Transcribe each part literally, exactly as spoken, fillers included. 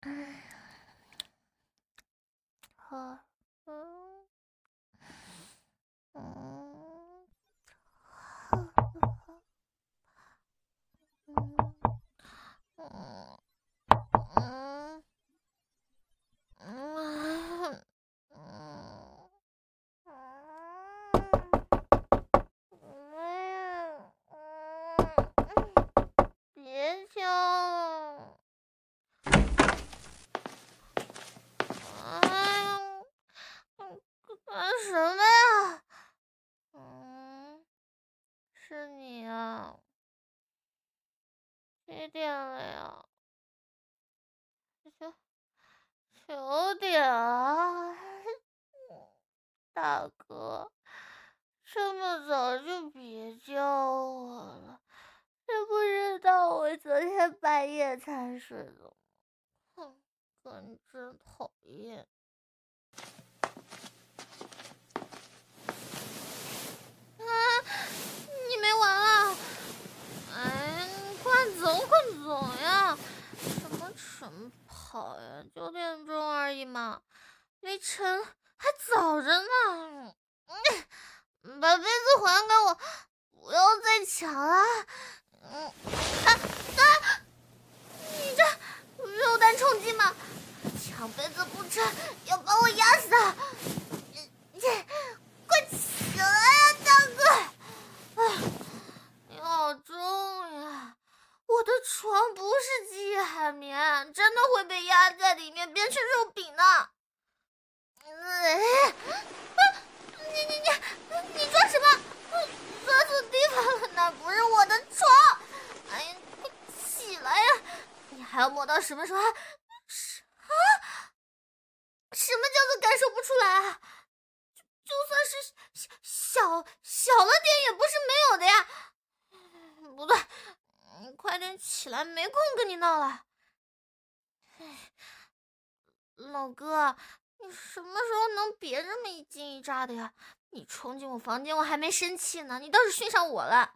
好，嗯嗯嗯嗯嗯嗯别叫了！哎呀，干什么呀？嗯，是你啊？几点了呀？九九点啊！大哥，这么早就别叫我了，也不知道我昨天半夜才睡的。哼，哥你真讨厌。啊，你没完了！哎，你快走，快走呀！什么晨跑呀？九点钟而已嘛，离晨还早着呢。嗯，把杯子还给我，不要再抢了。嗯，啊啊！你这肉弹冲击吗？抢杯子不成，要把我压死！你快起来呀，大哥！啊，你好重呀！我的床不是记忆海绵，真的会被压在里面变成肉饼的。哎，你你你你装什么？钻错地方了，那不是我的床！哎呀，快起来呀！你还要摸到什么时候？什啊？什么叫做感受不出来啊？就就算是小小了点，也不是没有的呀。不对，你快点起来，没空跟你闹了。哎，老哥，你什么时候能别这么一惊一乍的呀？你冲进我房间，我还没生气呢，你倒是训上我了。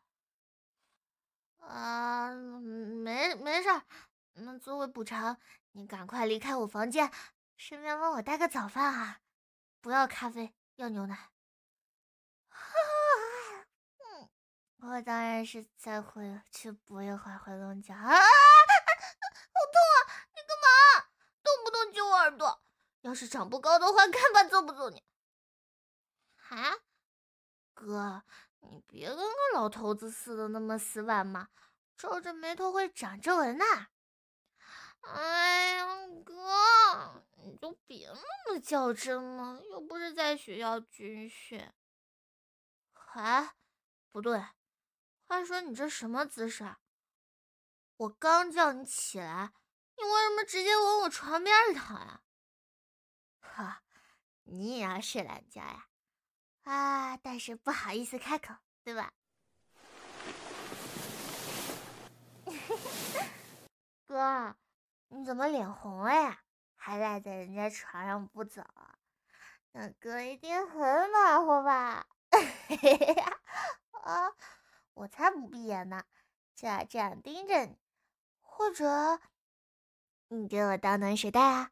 啊，没没事儿，那作为补偿，你赶快离开我房间，顺便帮我带个早饭啊！不要咖啡，要牛奶。嗯，我当然是再回去补一会儿回笼觉啊！好痛啊！你干嘛？动不动揪我耳朵？要是长不高的话，看吧揍不揍你？啊，哥，你别跟个老头子似的那么死板嘛，皱着眉头会长皱纹呐。哎呀，哥，你就别那么较真了，又不是在学校军训。哎，不对，话说你这什么姿势啊？我刚叫你起来，你为什么直接往我床边躺呀？哈，你也要睡懒觉呀？啊，但是不好意思开口，对吧？哥，你怎么脸红了呀？还赖在人家床上不走？那哥一定很暖和吧？啊，我才不闭眼呢，就要这样盯着你。或者，你给我当暖水袋啊？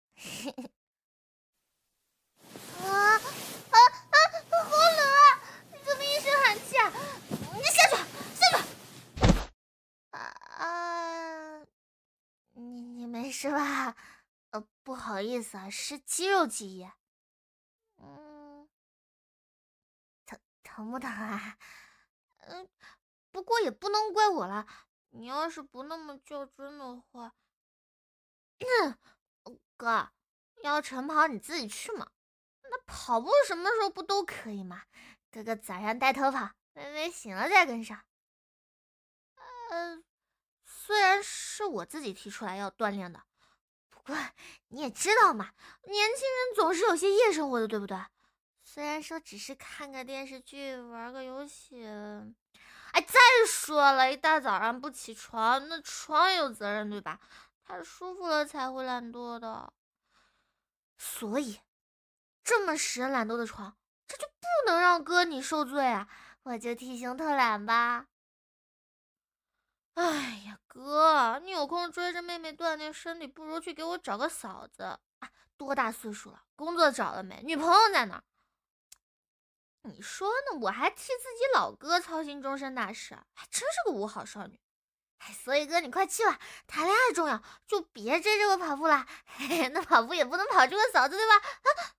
啊啊啊！好冷啊！你怎么一身寒气啊？你下去，下去！啊啊！你你没事吧？呃，不好意思啊，是肌肉记忆。嗯，疼疼不疼啊？嗯，不过也不能怪我了。你要是不那么较真的话，哥，要晨跑你自己去嘛。那跑步什么时候不都可以吗？哥哥早上带头跑，微微醒了再跟上。呃，虽然是我自己提出来要锻炼的，不过你也知道嘛，年轻人总是有些夜生活的，对不对？虽然说只是看个电视剧、玩个游戏，哎，再说了，一大早上不起床，那床也有责任，对吧？太舒服了才会懒惰的。所以，这么使人懒惰的床，这就不能让哥你受罪啊！我就替兄偷懒吧。 哎呀，哥，你有空追着妹妹锻炼身体，不如去给我找个嫂子。啊，多大岁数了？工作找了没？女朋友在哪？你说呢？我还替自己老哥操心终身大事，还真是个五好少女。哎，所以哥，你快去吧，谈恋爱重要，就别追这个跑步了。嘿嘿，那跑步也不能跑出个嫂子，对吧？啊，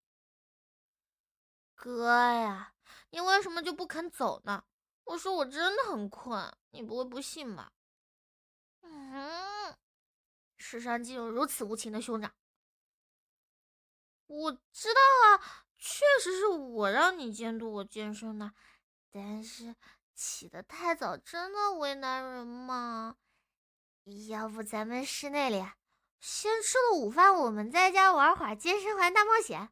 哥呀，你为什么就不肯走呢？我说我真的很困，你不会不信吧？嗯，世上竟有如此无情的兄长。我知道啊，确实是我让你监督我健身的，但是起得太早真的为难人嘛。要不咱们室内里先吃了午饭，我们在家玩会儿健身环大冒险。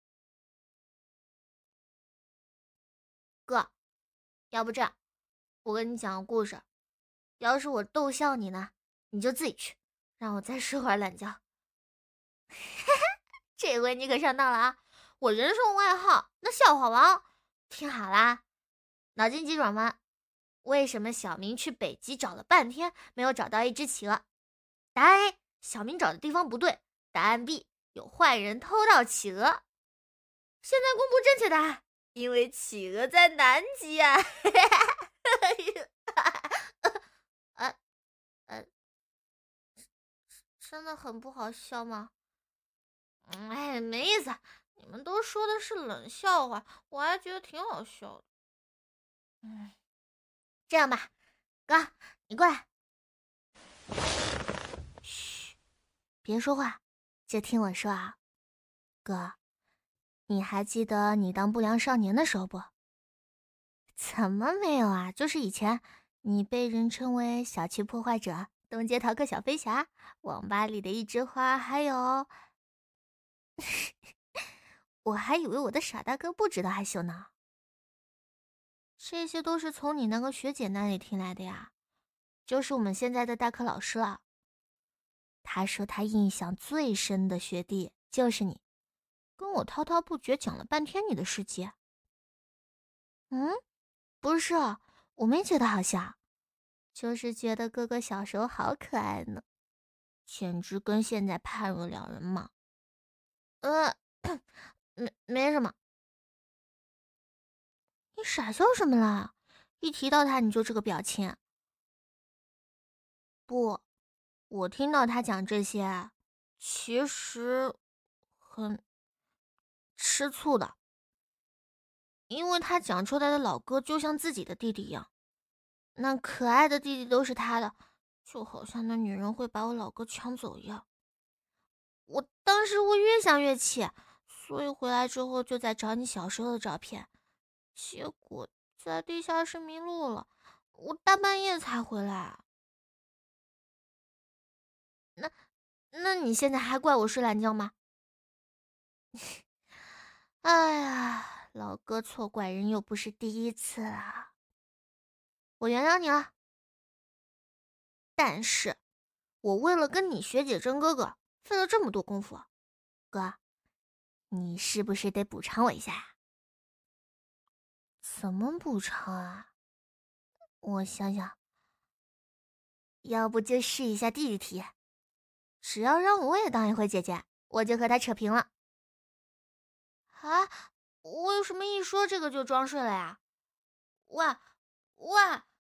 哥，要不这样，我跟你讲个故事，要是我逗笑你呢，你就自己去，让我再睡会儿懒觉。这回你可上当了啊！我人送外号那笑话王，听好啦，脑筋急转弯，为什么小明去北极找了半天没有找到一只企鹅？答案 A， 小明找的地方不对。答案 B， 有坏人偷盗企鹅。现在公布正确答案，因为企鹅在南极啊！呃呃，真的很不好笑吗？哎，没意思，你们都说的是冷笑话，我还觉得挺好笑的。嗯，这样吧，哥，你过来。嘘，别说话，就听我说啊。哥，你还记得你当不良少年的时候不？怎么没有啊？就是以前你被人称为小区破坏者、东街逃课小飞侠、网吧里的一枝花，还有……我还以为我的傻大哥不知道害羞呢。这些都是从你那个学姐那里听来的呀，就是我们现在的代课老师了。他说他印象最深的学弟就是你，跟我滔滔不绝讲了半天你的事迹。嗯，不是，我没觉得好笑，就是觉得哥哥小时候好可爱呢，简直跟现在判若两人嘛。呃，没没什么。你傻笑什么啦？一提到他你就这个表情。不，我听到他讲这些，其实很吃醋的，因为他讲出来的老哥就像自己的弟弟一样，那可爱的弟弟都是他的，就好像那女人会把我老哥抢走一样。我当时我越想越气，所以回来之后就在找你小时候的照片，结果在地下室迷路了，我大半夜才回来。那，那你现在还怪我睡懒觉吗？哎呀，老哥错怪人又不是第一次了，我原谅你了。但是，我为了跟你学姐争哥哥，费了这么多功夫，哥，你是不是得补偿我一下呀？怎么补偿啊？我想想，要不就试一下弟弟题，只要让我也当一回姐姐，我就和他扯平了。啊，我有什么一说这个就装睡了呀？喂喂！